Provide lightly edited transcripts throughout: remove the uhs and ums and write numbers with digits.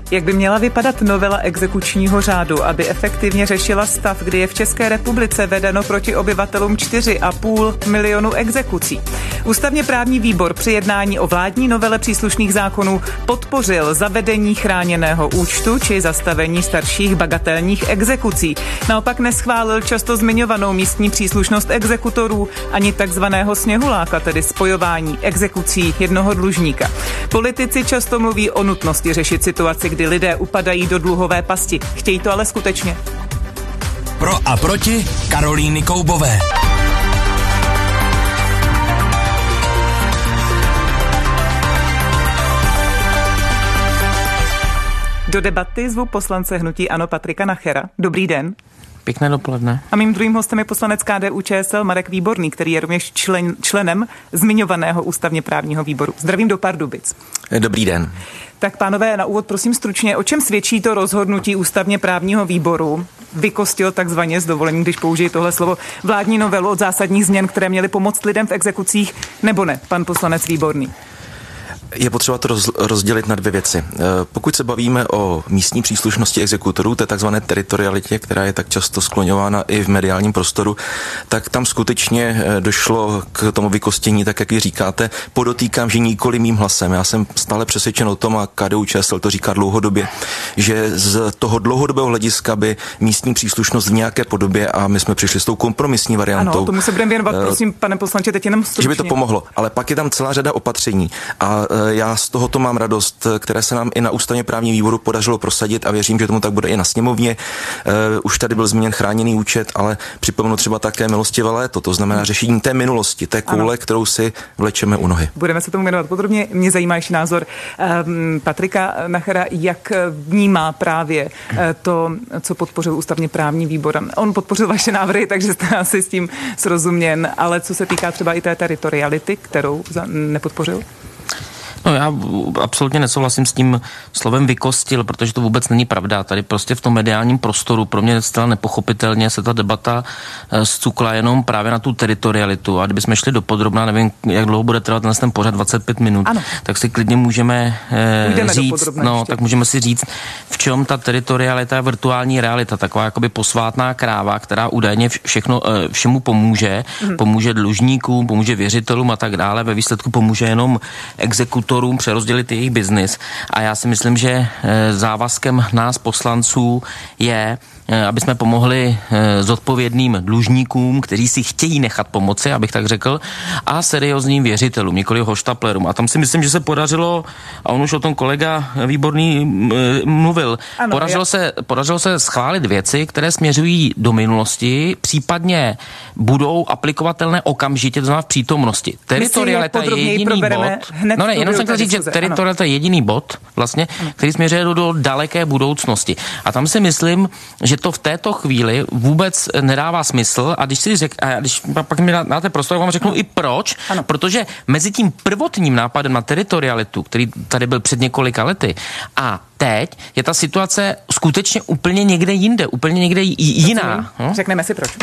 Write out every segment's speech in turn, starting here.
Jak by měla vypadat novela exekučního řádu, aby efektivně řešila stav, kdy je v České republice vedeno proti obyvatelům 4,5 milionu exekucí? Ústavně právní výbor při jednání o vládní novele příslušných zákonů podpořil zavedení chráněného účtu či zastavení starších bagatelních exekucí. Naopak neschválil často zmiňovanou místní příslušnost exekutorů ani takzvaného sněhuláka, tedy spojování exekucí jednoho dlužníka. Politici často mluví o nutnosti řešit situaci, kdy lidé upadají do dluhové pasti. Chtějí to ale skutečně? Pro a proti Karolíny Koubové. Do debaty zvu poslance hnutí ANO Patrika Nachera. Dobrý den. Pěkné dopoledne. A mým druhým hostem je poslanec KDU-ČSL Marek Výborný, který je rovněž členem zmiňovaného ústavně právního výboru. Zdravím do Pardubic. Dobrý den. Tak pánové, na úvod prosím stručně, o čem svědčí to rozhodnutí ústavně právního výboru? Vykostil takzvaně, s dovolením, když použiji tohle slovo, vládní novelu od zásadních změn, které měly pomoct lidem v exekucích, nebo ne, pan poslanec Výborný? Je potřeba to rozdělit na dvě věci. Pokud se bavíme o místní příslušnosti exekutorů, té takzvané teritorialitě, která je tak často skloňována i v mediálním prostoru, tak tam skutečně došlo k tomu vykostění, tak jak vy říkáte. Podotýkám, že nikoli mým hlasem. Já jsem stále přesvědčen o tom, a KDU-ČSL to říká dlouhodobě, že z toho dlouhodobého hlediska by místní příslušnost v nějaké podobě, a my jsme přišli s tou kompromisní variantou. Ano, tomu se budeme věnovat, prosím, pane poslanče, teď jenom stručně. Že by to pomohlo, ale pak je tam celá řada opatření a já z tohoto mám radost, které se nám i na ústavně právním výboru podařilo prosadit a věřím, že tomu tak bude i na sněmovně. Už tady byl zmíněn chráněný účet, ale připomenu třeba také milostivé léto, to znamená řešení té minulosti, té koule, kterou si vlečeme u nohy. Budeme se tomu věnovat podrobně. Mě zajímá ještě názor Patrika Nachera, jak vnímá právě to, co podpořil ústavně právní výbor. On podpořil vaše návrhy, takže jste asi s tím srozuměn, ale co se týká třeba i té teritoriality, kterou nepodpořil? No, já absolutně nesouhlasím s tím slovem vykostil, protože to vůbec není pravda. Tady prostě v tom mediálním prostoru pro mě zcela nepochopitelně se ta debata zcukla jenom právě na tu teritorialitu. A kdybychom šli do podrobna, nevím, jak dlouho bude trvat ten pořad, 25 minut, ano, tak si klidně můžeme říct, tak můžeme si říct, v čem ta teritorialita je virtuální realita, taková jakoby posvátná kráva, která údajně všemu pomůže, pomůže dlužníkům, pomůže věřitelům a tak dále, ve výsledku pomůže jenom exekutorům přerozdělit jejich biznis. A já si myslím, že závazkem nás poslanců je, aby jsme pomohli zodpovědným dlužníkům, kteří si chtějí nechat pomoci, abych tak řekl, a seriózním věřitelům, nikoli hoštaplerům. A tam si myslím, že se podařilo, a on už o tom kolega Výborný mluvil, ano, podařilo se schválit věci, které směřují do minulosti, případně budou aplikovatelné okamžitě, to znamená v přítomnosti. Teritorialita je jediný bod. Jenom jsem chtěl říct, že teritorialita je jediný bod, vlastně, který směřuje do daleké budoucnosti. A tam si myslím, že to v této chvíli vůbec nedává smysl, a když pak mi dáte prostor, tak vám řeknu i proč, ano. Protože mezi tím prvotním nápadem na teritorialitu, který tady byl před několika lety, a teď je ta situace skutečně úplně někde jinde, úplně někde jiná. Řekneme si proč.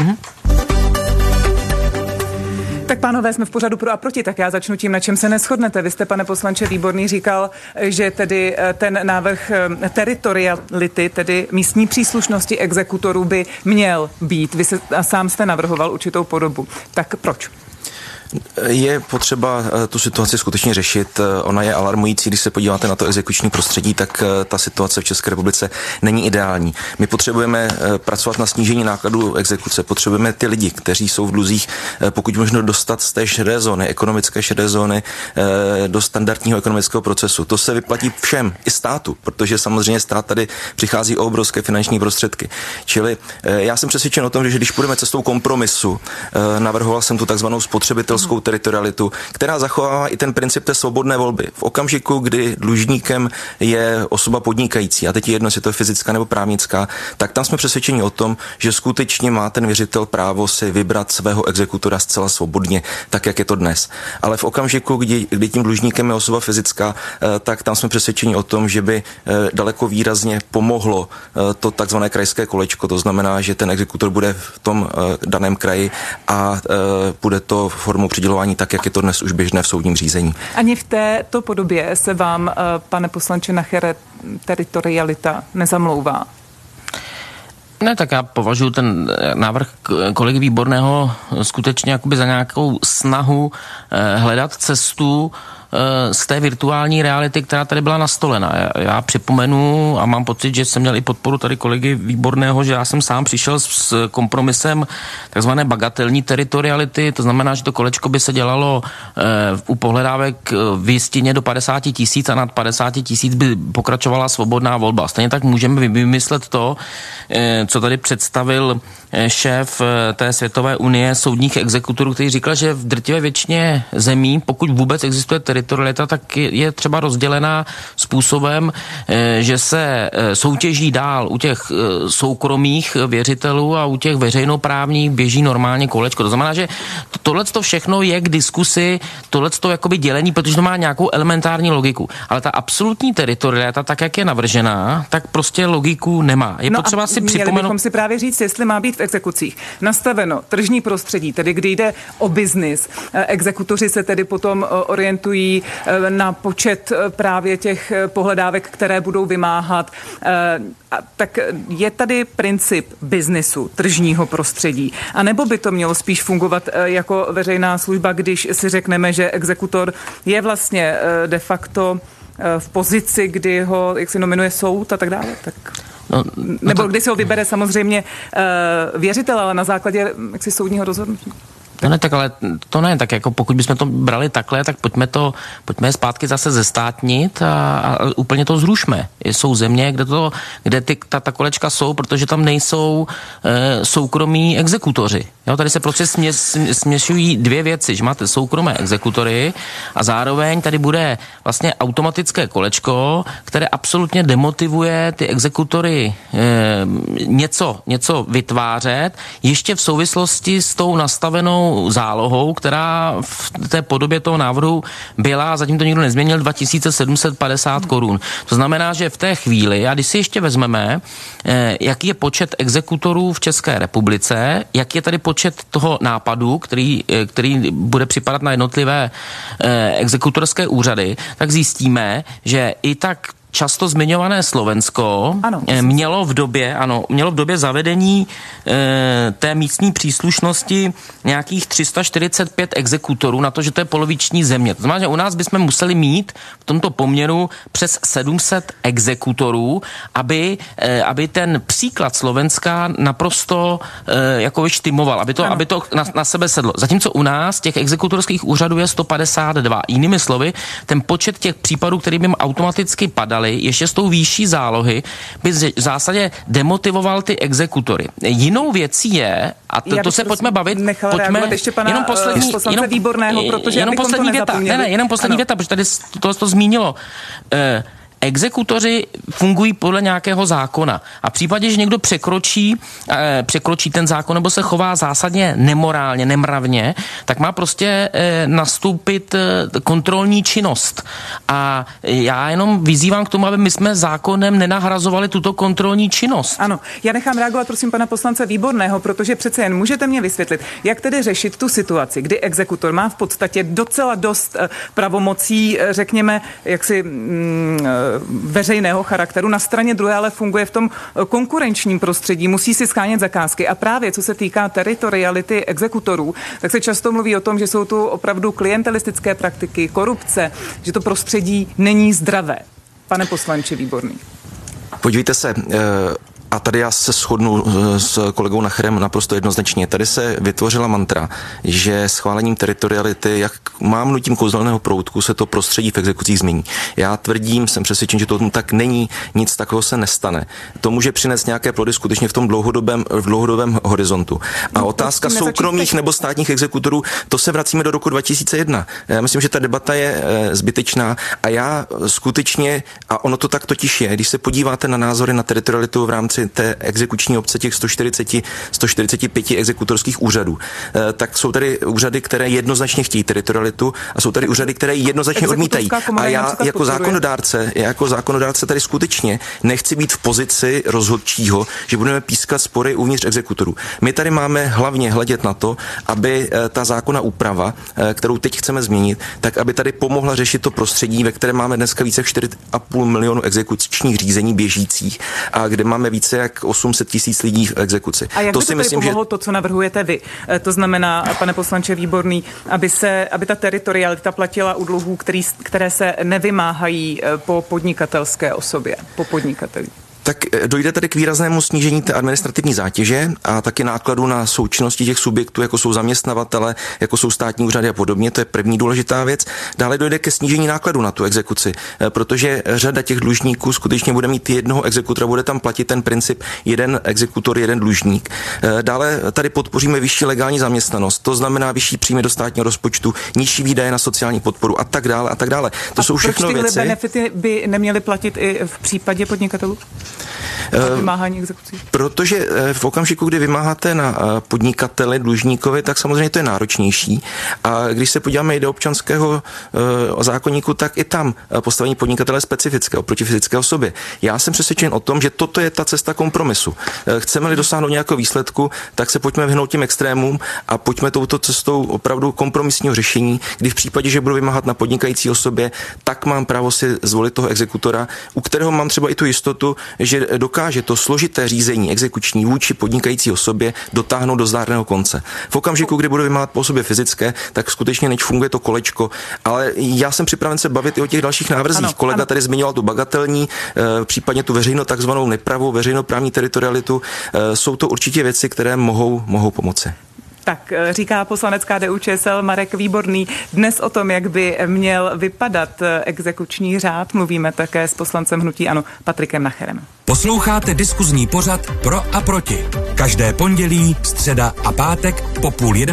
Tak pánové, jsme v pořadu pro a proti, tak já začnu tím, na čem se neshodnete. Vy jste, pane poslanče Výborný, říkal, že tedy ten návrh teritoriality, tedy místní příslušnosti exekutorů by měl být. Vy sám jste navrhoval určitou podobu. Tak proč? Je potřeba tu situaci skutečně řešit. Ona je alarmující, když se podíváte na to exekuční prostředí, tak ta situace v České republice není ideální. My potřebujeme pracovat na snížení nákladů exekuce. Potřebujeme ty lidi, kteří jsou v dluzích, pokud možno dostat z té šedé zóny, ekonomické šedé zóny, do standardního ekonomického procesu. To se vyplatí všem, i státu, protože samozřejmě stát tady přichází o obrovské finanční prostředky. Čili já jsem přesvědčen o tom, že když půjdeme cestou kompromisu, navrhoval jsem tu takzvanou spotřebitelskou teritorialitu, která zachovává i ten princip té svobodné volby. V okamžiku, kdy dlužníkem je osoba podnikající, a teď je jedno, jestli to je fyzická nebo právnická, tak tam jsme přesvědčeni o tom, že skutečně má ten věřitel právo si vybrat svého exekutora zcela svobodně, tak jak je to dnes. Ale v okamžiku, kdy tím dlužníkem je osoba fyzická, tak tam jsme přesvědčeni o tom, že by daleko výrazně pomohlo to takzvané krajské kolečko. To znamená, že ten exekutor bude v tom daném kraji a bude to formou tomu přidělování tak, jak je to dnes už běžné v soudním řízení. Ani v této podobě se vám, pane poslanče Nachere, teritorialita nezamlouvá? Ne, tak já považuji ten návrh kolegy Výborného skutečně jakoby za nějakou snahu hledat cestu z té virtuální reality, která tady byla nastolena. Já připomenu a mám pocit, že jsem měl i podporu tady kolegy Výborného, že já jsem sám přišel s kompromisem takzvané bagatelní teritoriality, to znamená, že to kolečko by se dělalo u pohledávek v jistině do 50 000 a nad 50 000 by pokračovala svobodná volba. Stejně tak můžeme vymyslet to, co tady představil šéf té Světové unie soudních exekutorů, který říkal, že v drtivé většině zemí, pokud vůbec existuje teritorialita, tak je třeba rozdělená způsobem, že se soutěží dál u těch soukromých věřitelů a u těch veřejnoprávních běží normálně kolečko. To znamená, že tohleto všechno je k diskusi, tohleto jakoby dělení, protože to má nějakou elementární logiku. Ale ta absolutní teritorialita, tak jak je navržená, tak prostě logiku nemá. Je potřeba si připomenout. Měli bychom si právě říct, jestli má být v exekucích nastaveno tržní prostředí, tedy kdy jde o biznis. Exekutoři se tedy potom orientují na počet právě těch pohledávek, které budou vymáhat. Tak je tady princip biznisu, tržního prostředí. A nebo by to mělo spíš fungovat jako veřejná služba, když si řekneme, že exekutor je vlastně de facto v pozici, kdy ho, jak se nominuje soud a tak dále. Nebo kdy se ho vybere samozřejmě věřitel, ale na základě jaksi soudního rozhodnutí. No ne, tak ale to ne, tak jako pokud bychom to brali takhle, tak pojďme zpátky zase zestátnit a úplně to zrušme. Jsou země, kde ta kolečka jsou, protože tam nejsou soukromí exekutoři. Jo, tady se prostě směšují dvě věci, že máte soukromé exekutory a zároveň tady bude vlastně automatické kolečko, které absolutně demotivuje ty exekutory něco vytvářet, ještě v souvislosti s tou nastavenou zálohou, která v té podobě toho návrhu byla, a zatím to nikdo nezměnil, 2750 korun. To znamená, že v té chvíli, a když si ještě vezmeme, jaký je počet exekutorů v České republice, jak je tady počet toho nápadu, který bude připadat na jednotlivé exekutorské úřady, tak zjistíme, že i tak často zmiňované Slovensko mělo v době zavedení té místní příslušnosti nějakých 345 exekutorů na to, že to je poloviční země. To znamená, že u nás bychom museli mít v tomto poměru přes 700 exekutorů, aby ten příklad Slovenska naprosto jako vyštimoval, aby to na sebe sedlo. Zatímco u nás těch exekutorských úřadů je 152. Jinými slovy, ten počet těch případů, který by jim automaticky padaly, ještě s tou výšší zálohy, by v zásadě demotivoval ty exekutory. Jinou věcí je, a to se pojďme bavit, ještě pana poslance Výborného, protože jenom poslední věta, jenom poslední věta, protože tady to zmínilo. Exekutoři fungují podle nějakého zákona a v případě, že někdo překročí ten zákon nebo se chová zásadně nemorálně, nemravně, tak má prostě nastoupit kontrolní činnost. A já jenom vyzývám k tomu, aby my jsme zákonem nenahrazovali tuto kontrolní činnost. Ano, já nechám reagovat, prosím, pana poslance Výborného, protože přece jen můžete mě vysvětlit, jak tedy řešit tu situaci, kdy exekutor má v podstatě docela dost pravomocí, řekněme, jaksi veřejného charakteru. Na straně druhé ale funguje v tom konkurenčním prostředí, musí si shánět zakázky. A právě co se týká teritoriality exekutorů, tak se často mluví o tom, že jsou tu opravdu klientelistické praktiky, korupce, že to prostředí není zdravé. Pane poslanče Výborný. Podívejte se, a tady já se shodnu s kolegou Nacherem naprosto jednoznačně. Tady se vytvořila mantra, že schválením teritoriality, jak mávnutím kouzelného proutku, se to prostředí v exekucích změní. Já tvrdím, jsem přesvědčen, že to tak není, nic takového se nestane. To může přinést nějaké plody skutečně v tom dlouhodobém horizontu. A otázka soukromých nebo státních exekutorů, to se vracíme do roku 2001. Já myslím, že ta debata je zbytečná a já skutečně, a ono to tak totiž je, když se podíváte na názory na teritorialitu v rámci té exekuční obce těch 145 exekutorských úřadů, tak jsou tady úřady, které jednoznačně chtějí teritorialitu a jsou tady úřady, které jednoznačně odmítají. A já jako zákonodárce tady skutečně nechci být v pozici rozhodčího, že budeme pískat spory uvnitř exekutorů. My tady máme hlavně hledět na to, aby ta zákonná úprava, kterou teď chceme změnit, tak aby tady pomohla řešit to prostředí, ve kterém máme dneska více jak 4,5 milionu exekučních řízení běžících a kde máme více jak 800 000 lidí v exekuci. A jak to by to myslím, pomohlo to, co navrhujete vy? To znamená, pane poslanče Výborný, aby ta teritorialita platila u dluhů, které se nevymáhají po podnikatelské osobě, po podnikateli. Tak dojde tady k výraznému snížení té administrativní zátěže a taky nákladu na součinnosti těch subjektů, jako jsou zaměstnavatele, jako jsou státní úřady a podobně. To je první důležitá věc. Dále dojde ke snížení nákladu na tu exekuci, protože řada těch dlužníků skutečně bude mít jednoho exekutora, bude tam platit ten princip jeden exekutor, jeden dlužník. Dále tady podpoříme vyšší legální zaměstnanost, to znamená vyšší příjmy do státního rozpočtu, nižší výdaje na sociální podporu a tak dále a tak dále. To jsou všechno věci. A proč tyhle benefity by neměly platit i v případě podnikatelů? Vymáhání exekucí? Protože v okamžiku, kdy vymáháte na podnikateli, dlužníkovi, tak samozřejmě to je náročnější. A když se podíváme i do občanského zákoníku, tak i tam postavení podnikatele je specifické oproti fyzické osobě. Já jsem přesvědčen o tom, že toto je ta cesta kompromisu. Chceme-li dosáhnout nějakého výsledku, tak se pojďme vyhnout těm extrémům a pojďme touto cestou opravdu kompromisního řešení, kdy v případě, že budu vymáhat na podnikající osobě, tak mám právo si zvolit toho exekutora, u kterého mám třeba i tu jistotu, že dokáže to složité řízení exekuční vůči podnikající osobě dotáhnout do zdárného konce. V okamžiku, kdy budu vymáhat po osobě fyzické, tak skutečně než funguje to kolečko, ale já jsem připraven se bavit i o těch dalších návrzích. Kolega tady zmiňoval tu bagatelní, případně tu takzvanou nepravou veřejnoprávní teritorialitu. Jsou to určitě věci, které mohou pomoci. Tak říká poslanec KDU-ČSL Marek Výborný. Dnes o tom, jak by měl vypadat exekuční řád, mluvíme také s poslancem hnutí ANO Patrikem Nacherem. Posloucháte diskuzní pořad Pro a proti. Každé pondělí, středa a pátek po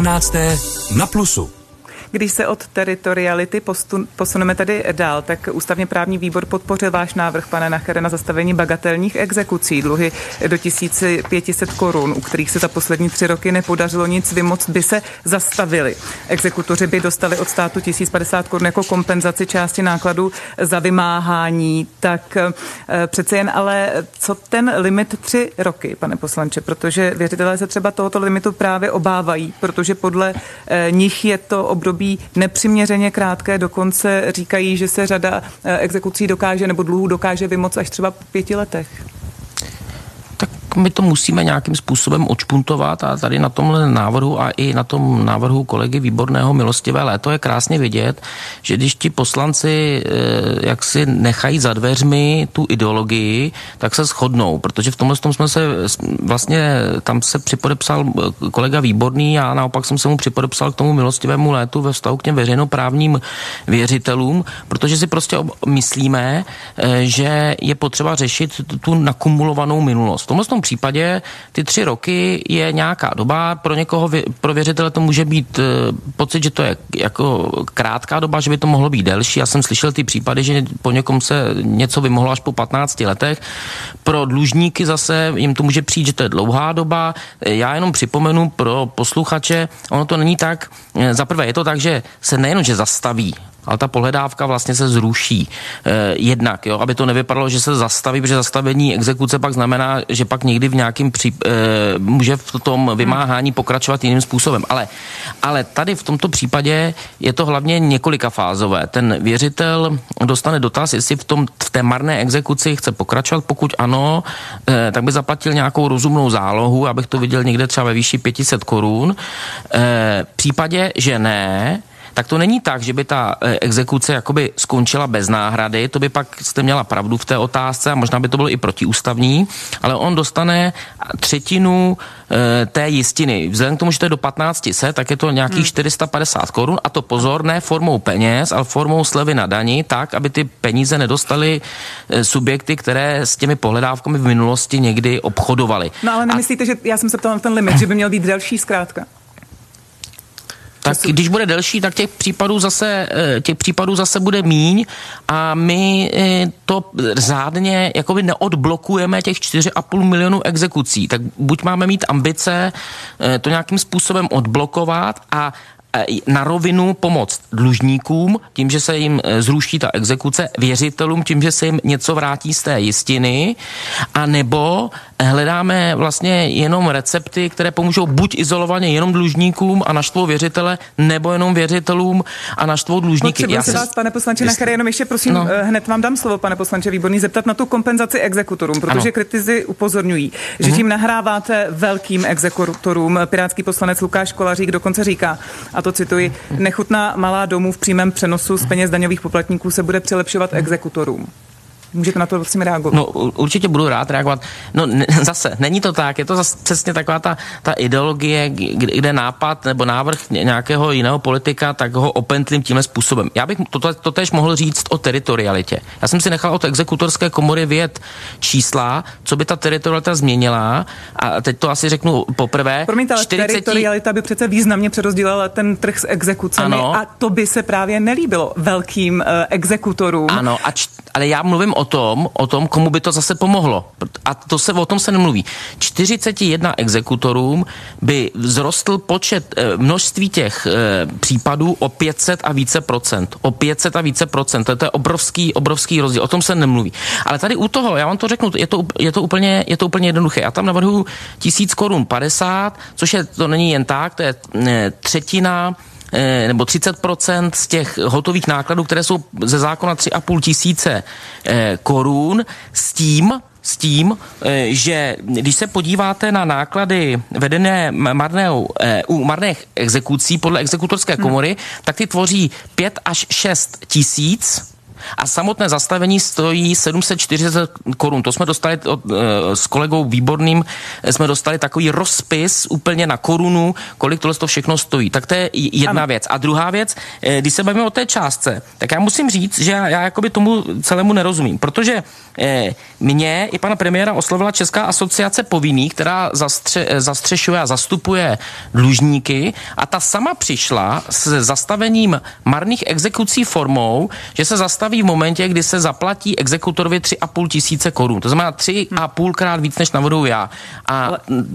10:30 na Plusu. Když se od teritoriality posuneme tedy dál, tak ústavně právní výbor podpořil váš návrh, pane Nachere, na zastavení bagatelních exekucí. Dluhy do 1500 korun, u kterých se za poslední 3 roky nepodařilo nic vymoct, by se zastavily. Exekutoři by dostali od státu 1050 korun jako kompenzaci části nákladů za vymáhání. Tak přece jen ale co ten limit 3 roky, pane poslanče, protože věřitelé se třeba tohoto limitu právě obávají, protože podle nich je to období nepřiměřeně krátké, dokonce říkají, že se řada exekucí dokáže nebo dluhů dokáže vymoct až třeba po 5 letech. Tak my to musíme nějakým způsobem odšpuntovat a tady na tomhle návrhu a i na tom návrhu kolegy Výborného Milostivé léto je krásně vidět, že když ti poslanci jak si nechají za dveřmi tu ideologii, tak se shodnou, protože v tomhle jsme se vlastně, tam se připodepsal kolega Výborný a naopak jsem se mu připodepsal k tomu Milostivému létu ve vztahu k těm veřejnoprávním věřitelům, protože si prostě myslíme, že je potřeba řešit tu nakumulovanou minulost. V tomhle případě ty 3 roky je nějaká doba, pro někoho, pro věřitele to může být pocit, že to je jako krátká doba, že by to mohlo být delší. Já jsem slyšel ty případy, že po někom se něco vymohlo až po 15 letech. Pro dlužníky zase jim to může přijít, že to je dlouhá doba. Já jenom připomenu pro posluchače, ono to není tak, zaprvé je to tak, že se nejenom, že zastaví, ale ta pohledávka vlastně se zruší jednak, jo, aby to nevypadalo, že se zastaví, protože zastavení exekuce pak znamená, že pak někdy v nějakém může v tom vymáhání pokračovat jiným způsobem. Ale tady v tomto případě je to hlavně několikafázové. Ten věřitel dostane dotaz, jestli v té marné exekuci chce pokračovat. Pokud ano, tak by zaplatil nějakou rozumnou zálohu, abych to viděl někde třeba ve výši 500 korun. V případě, že ne, tak to není tak, že by ta exekuce jakoby skončila bez náhrady, to by pak jste měla pravdu v té otázce a možná by to bylo i protiústavní, ale on dostane 1/3 té jistiny. Vzhledem k tomu, že to je do 1500, tak je to nějakých 450 korun a to pozor, ne formou peněz, ale formou slevy na dani, tak, aby ty peníze nedostaly subjekty, které s těmi pohledávkami v minulosti někdy obchodovaly. No ale nemyslíte, že já jsem se ptala na ten limit, že by měl být delší zkrátka? Tak když bude delší, tak těch případů zase bude míň a my to řádně jakoby neodblokujeme těch 4,5 milionu exekucí. Tak buď máme mít ambice to nějakým způsobem odblokovat a na rovinu pomoct dlužníkům tím, že se jim zruší ta exekuce, věřitelům tím, že se jim něco vrátí z té jistiny, a nebo hledáme vlastně jenom recepty, které pomůžou buď izolovaně jenom dlužníkům a naštvou věřitele, nebo jenom věřitelům a naštvou dlužníky. Potřebuji se vás, pane poslanče Nacher, jenom ještě prosím, hned vám dám slovo, pane poslanče Výborný, zeptat na tu kompenzaci exekutorům, protože kritici upozorňují, že tím nahráváte velkým exekutorům. Pirátský poslanec Lukáš Kolařík dokonce říká, a to cituji, nechutná malá domů v přímém přenosu z peněz daňových poplatníků se bude přilepšovat exekutorům. Můžete na to prosím reagovat? No, určitě budu rád reagovat. No, zase, není to tak, je to zase přesně taková ta ideologie, kde nápad nebo návrh nějakého jiného politika, tak ho opentlím tímhle způsobem. Já bych to též mohl říct o teritorialitě. Já jsem si nechal od exekutorské komory vyjet čísla, co by ta teritorialita změnila, a teď to asi řeknu poprvé. Promiňte, ale teritorialita by přece významně přerozdělila ten trh s exekucemi, ano. A to by se právě nelíbilo velkým exekutorům. Ano, ale já mluvím o tom, komu by to zase pomohlo. A o tom se nemluví. 41 exekutorům by vzrostl počet, množství těch případů o 500 a více procent. O 500 a více procent. To je obrovský rozdíl. O tom se nemluví. Ale tady u toho, já vám to řeknu, je to úplně jednoduché. Já tam navrhuji 1000 korun 50, což to není jen tak, to je třetina nebo 30% z těch hotových nákladů, které jsou ze zákona 3,5 tisíce korun, s tím, že když se podíváte na náklady vedené marných exekucí podle exekutorské komory, tak ty tvoří 5 až 6 tisíc a samotné zastavení stojí 740 korun. To jsme dostali s kolegou Výborným, jsme dostali takový rozpis úplně na korunu, kolik tohle to všechno stojí. Tak to je jedna věc. A druhá věc, když se bavíme o té částce, tak já musím říct, že já jakoby tomu celému nerozumím, protože mě i pana premiéra oslovila Česká asociace povinných, která zastřešuje a zastupuje dlužníky, a ta sama přišla s zastavením marných exekucí formou, že se zastaví v momentě, kdy se zaplatí exekutorovi 3,5 tisíce korun. To znamená 3,5krát víc, než navrhuji já. A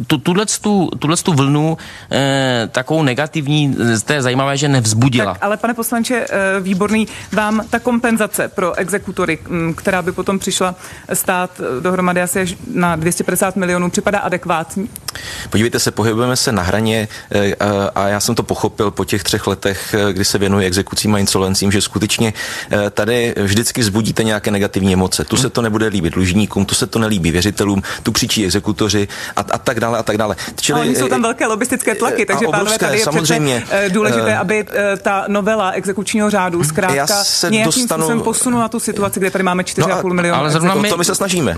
tuhletu vlnu takovou negativní, to je zajímavé, že nevzbudila. Tak, ale pane poslanče Výborný, vám ta kompenzace pro exekutory, která by potom přišla stát dohromady asi na 250 milionů, připadá adekvátní? Podívejte se, pohybujeme se na hraně a já jsem to pochopil po těch 3 letech, kdy se věnuji exekucím a insolvencím, že skutečně tady vždycky vzbudíte nějaké negativní emoce. Tu se to nebude líbit dlužníkům, tu se to nelíbí věřitelům, tu křičí exekutoři a tak dále a tak dále. Ale oni jsou tam velké lobistické tlaky, takže pánové, tady je samozřejmě důležité, aby ta novela exekučního řádu zkrátka nějakým způsobem posunula tu situaci, kde tady máme 4,5 milionu. Ale to my se snažíme.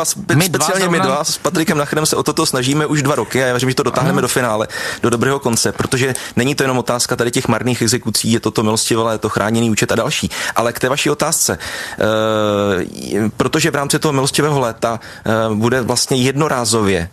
My dva s Patrikem Nacherem se o toto snažíme už 2 roky a já věřím, že to dotáhneme do finále, do dobrého konce, protože není to jenom otázka tady těch marných exekucí, je to milostivé, je to chráněný účet a další. Ale k té vaší otázce, protože v rámci toho milostivého léta bude vlastně jednorázově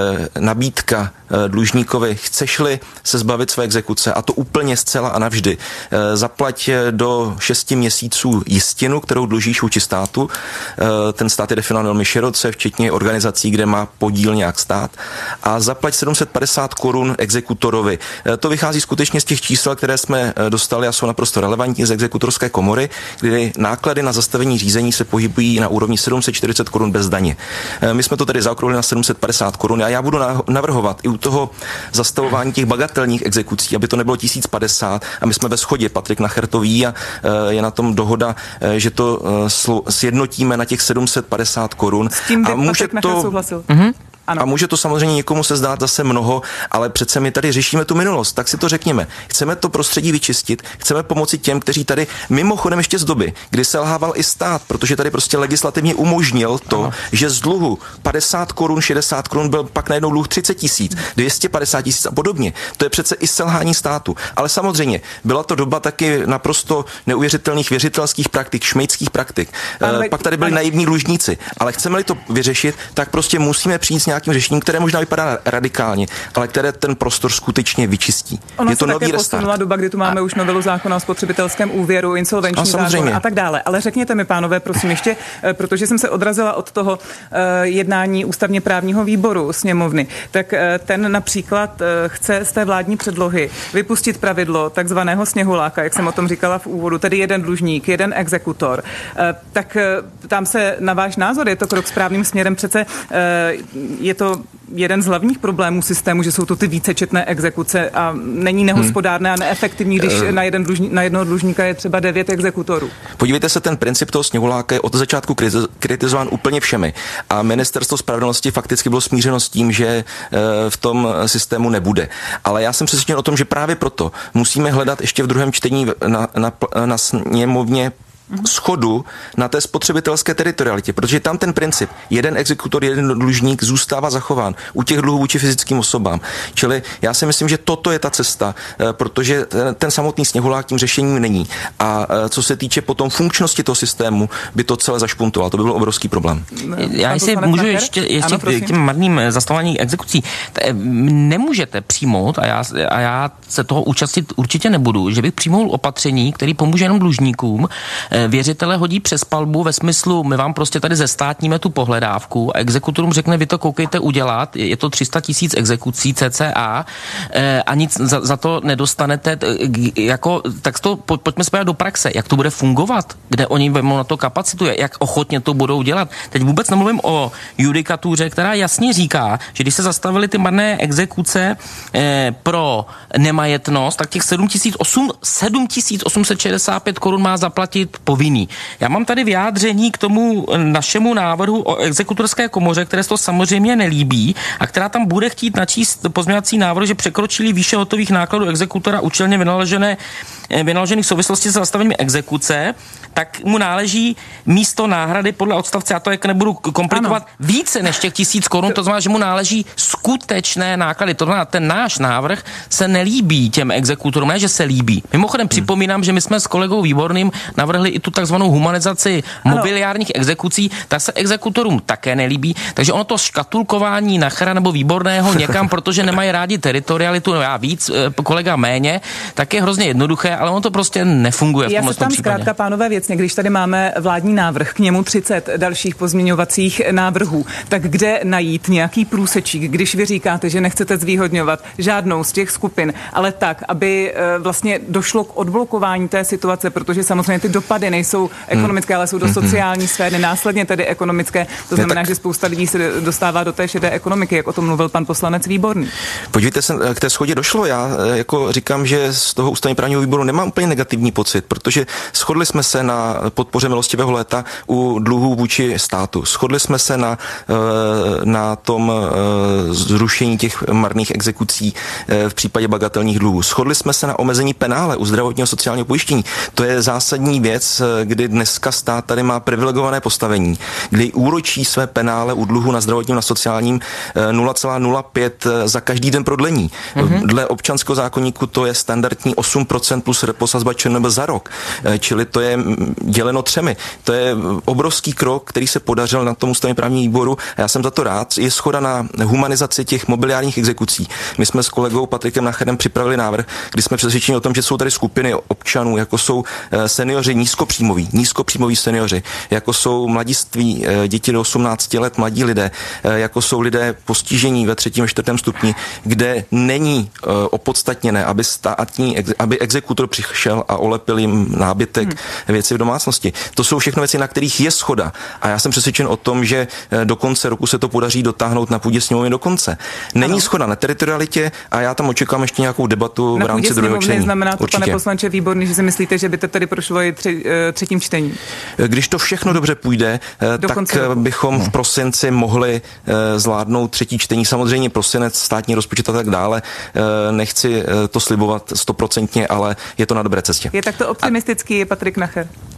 nabídka dlužníkovi, chceš-li se zbavit své exekuce, a to úplně zcela a navždy, zaplať do 6 měsíců jistinu, kterou dlužíš vůči státu. Ten stát je definován velmi široce, včetně organizací, kde má podíl nějak stát, a zaplať 750 korun exekutorovi. To vychází skutečně z těch čísel, které jsme dostali a jsou naprosto relevantní z exekutorské komory, kdy náklady na zastavení řízení se pohybují na úrovni 740 korun bez daně. My jsme to tedy zaokrouhlili na 750 korun a já budu navrhovat i u toho zastavování těch bagatelních exekucí, aby to nebylo 1050, a my jsme ve shodě, Patrik Nacher to ví a je na tom dohoda, že to sjednotíme na těch 750 korun. S tím by Patrik Nacher souhlasil. Ano. A může to samozřejmě někomu se zdát zase mnoho, ale přece my tady řešíme tu minulost, tak si to řekněme. Chceme to prostředí vyčistit, chceme pomoci těm, kteří tady mimochodem ještě z doby, kdy selhával i stát, protože tady prostě legislativně umožnil to, že z dluhu 50 korun, 60 korun byl pak najednou dluh 30 tisíc, 250 tisíc a podobně. To je přece i selhání státu. Ale samozřejmě byla to doba taky naprosto neuvěřitelných věřitelských praktik, šmejdských praktik. Pak tady byli naivní dlužníci. Ale chceme-li to vyřešit, tak prostě musíme přijít s nějakým řešením, které možná vypadá radikálně, ale které ten prostor skutečně vyčistí. Ono je to se nový také restart. posunula doba, kdy tu máme už novelu zákona o spotřebitelském úvěru, insolvenční zákon a tak dále. Ale řekněte mi, pánové, prosím ještě, protože jsem se odrazila od toho jednání ústavně právního výboru sněmovny, tak ten například chce z té vládní předlohy vypustit pravidlo takzvaného sněhuláka, jak jsem o tom říkala v úvodu, tedy jeden dlužník, jeden exekutor. Tak tam se na váš názor, je to krok správným směrem, přece je to jeden z hlavních problémů systému, že jsou to ty vícečetné exekuce a není nehospodárné a neefektivní, když na jednoho dlužníka je třeba 9 exekutorů. Podívejte se, ten princip toho sněhuláka je od začátku kritizován úplně všemi a ministerstvo spravedlnosti fakticky bylo smířeno s tím, že v tom systému nebude. Ale já jsem přesvědčen o tom, že právě proto musíme hledat ještě v druhém čtení na sněmovně shodu na té spotřebitelské teritorialitě, protože tam ten princip jeden exekutor, jeden dlužník zůstává zachován u těch dluhů vůči fyzickým osobám. Čili já si myslím, že toto je ta cesta, protože ten samotný sněhulák tím řešením není. A co se týče potom funkčnosti toho systému, by to celé zašpuntoval. To by byl obrovský problém. Já si můžu ještě k těm marným zastavování exekucí. Nemůžete přijmout, a já se toho účastnit určitě nebudu, že bych přijmoul opatření, který pomůže jenom dlužníkům. Věřitele hodí přes palbu ve smyslu, my vám prostě tady zestátníme tu pohledávku a exekutorům řekne, vy to koukejte udělat, je to 300 000 exekucí cca a nic za to nedostanete, tak to pojďme spojit do praxe, jak to bude fungovat, kde oni vemou na to kapacitu, jak ochotně to budou dělat. Teď vůbec nemluvím o judikatuře, která jasně říká, že když se zastavily ty marné exekuce pro nemajetnost, tak těch 7865 korun má zaplatit povinný. Já mám tady vyjádření k tomu našemu návrhu o exekutorské komoře, které se to samozřejmě nelíbí a která tam bude chtít načíst pozměňovací návrh, že překročili výše hotových nákladů exekutora účelně vynaložených v souvislosti s zastavením exekuce, tak mu náleží místo náhrady podle odstavce, já to jak nebudu komplikovat, více než těch 1000 korun, to znamená, že mu náleží skutečné náklady. To znamená, ten náš návrh se nelíbí těm exekutorům, ne, že se líbí. Mimochodem připomínám, že my jsme s kolegou Výborným navrhli i tu takzvanou humanizaci mobiliárních exekucí, ta se exekutorům také nelíbí, takže ono to škatulkování Nachera nebo Výborného někam, protože nemají rádi teritorialitu, no já víc, kolega méně, tak je hrozně jednoduché, ale ono to prostě nefunguje v tomhle případě. Já se tam zkrátka, pánové, věcně, když tady máme vládní návrh, k němu 30 dalších pozměňovacích návrhů, tak kde najít nějaký průsečík, když vy říkáte, že nechcete zvýhodňovat žádnou z těch skupin, ale tak, aby vlastně došlo k odblokování té situace, protože samozřejmě ty dopady nejsou ekonomické, ale jsou do sociální sféry, následně tedy ekonomické. To znamená, že spousta lidí se dostává do té šedé ekonomiky, jak o tom mluvil pan poslanec Výborný. Podívejte se, k té shodě došlo. Já jako říkám, že z toho ústavně právního výboru nemám úplně negativní pocit, protože shodli jsme se na podpoře milostivého léta u dluhů vůči státu. Shodli jsme se na tom zrušení těch marných exekucí v případě bagatelních dluhů. Shodli jsme se na omezení penále u zdravotního sociálního pojištění. To je zásadní věc, kdy dneska stát tady má privilegované postavení, kdy úročí své penále u dluhu na zdravotním a sociálním 0,05 za každý den prodlení. Dle občanského zákoníku to je standardní 8% plus reposazba ČNB za rok. Čili to je děleno 3. To je obrovský krok, který se podařil na tom ústavně právním výboru a já jsem za to rád. Je shoda na humanizaci těch mobiliárních exekucí. My jsme s kolegou Patrikem Nacherem připravili návrh, kdy jsme přesvědčeni o tom, že jsou tady skupiny občanů, jako jsou seniori nízkopříjmoví seniori, jako jsou mladiství, děti do 18 let, mladí lidé, jako jsou lidé postižení ve 3. a 4. stupni, kde není opodstatněné, aby exekutor přišel a olepil jim nábytek, věci v domácnosti. To jsou všechno věci, na kterých je shoda. A já jsem přesvědčen o tom, že do konce roku se to podaří dotáhnout na půdě sněmovny do konce. Není shoda na teritorialitě a já tam očekávám ještě nějakou debatu v rámci druhého čtení. Znamená to, pane poslanče Výborný, že si myslíte, že by to tady prošlo i třetím čtení? Když to všechno dobře půjde, tak bychom v prosinci mohli zvládnout třetí čtení. Samozřejmě prosinec, státní rozpočet a tak dále. Nechci to slibovat 100%, ale je to na dobré cestě. Je takto optimistický Patrik Nacher?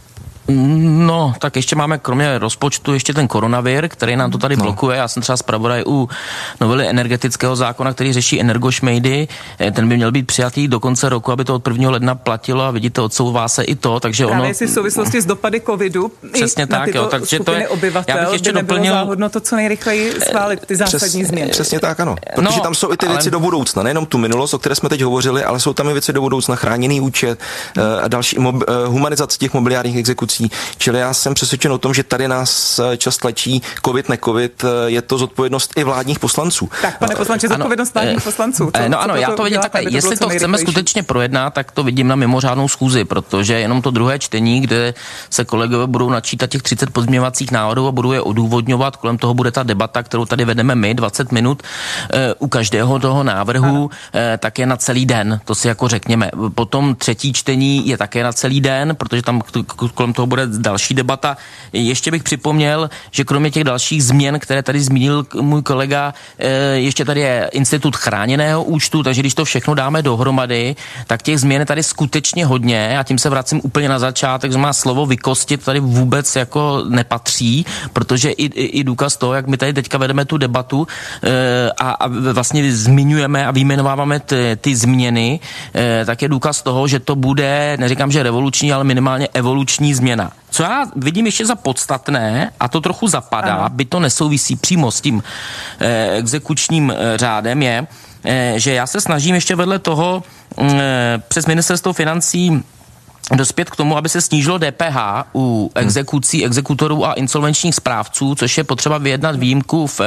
No, tak ještě máme kromě rozpočtu ještě ten koronavir, který nám to tady blokuje. Já jsem třeba zpravodaj u novely energetického zákona, který řeší energošmejdy. Ten by měl být přijatý do konce roku, aby to od 1. ledna platilo a vidíte, odsouvá se i to, takže ono... Právě si v souvislosti s dopady covidu přesně tak, jo, takže to je obyvatel, já bych ještě doplnil záhodno to co nejrychleji schválit, ty zásadní změny. Přesně tak, ano. Protože tam jsou i ty věci do budoucna, nejenom tu minulost, o které jsme teď hovořili, ale jsou tam i věci do budoucna, chráněný účet a další humanizace těch mobiliárních exekucí. Čili já jsem přesvědčen o tom, že tady nás čas tlačí covid, necovid, je to zodpovědnost i vládních poslanců. Tak, pane poslanče, zodpovědnost vládních poslanců. Ano, já to vidím takhle. Jestli to chceme skutečně projednat, tak to vidím na mimořádnou schůzi, protože jenom to druhé čtení, kde se kolegové budou načítat těch 30 pozměňovacích návrhů a budou je odůvodňovat, kolem toho bude ta debata, kterou tady vedeme my, 20 minut u každého toho návrhu, tak je na celý den, to si jako řekněme. Potom třetí čtení je také na celý den, protože tam kolem toho bude další debata. Ještě bych připomněl, že kromě těch dalších změn, které tady zmínil můj kolega, ještě tady je institut chráněného účtu, takže když to všechno dáme dohromady, tak těch změn je tady skutečně hodně a tím se vracím úplně na začátek, že má slovo vykostit tady vůbec jako nepatří, protože i důkaz toho, jak my tady teďka vedeme tu debatu a vlastně zmiňujeme a vyjmenováváme ty změny, tak je důkaz toho, že to bude, neříkám, že revoluční, ale minimálně evoluční změna. Co já vidím ještě za podstatné, a to trochu zapadá, by to nesouvisí přímo s tím exekučním řádem, je, že já se snažím ještě vedle toho přes ministerstvo financí dospět k tomu, aby se snížilo DPH u exekucí, exekutorů a insolvenčních správců, což je potřeba vyjednat výjimku v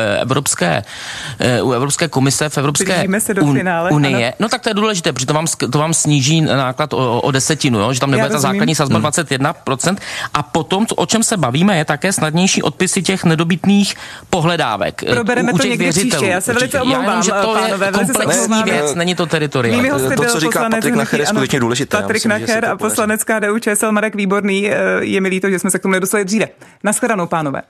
u Evropské komise, v Evropské unie. No tak to je důležité, protože to vám sníží náklad o 10, jo? Že tam nebude ta základní sazba 21%. A potom, o čem se bavíme, je také snadnější odpisy těch nedobytných pohledávek. Probereme to někdy příště, já se velice omlouvám, že to je komplexní věc, není to teritoriální. To, co říká Patrik Nacher, je skutečně důležité. Patrik Nacher a poslanec KDU-ČSL Marek Výborný, je mi líto, že jsme se k tomu nedostali dříve. Naschledanou, pánové.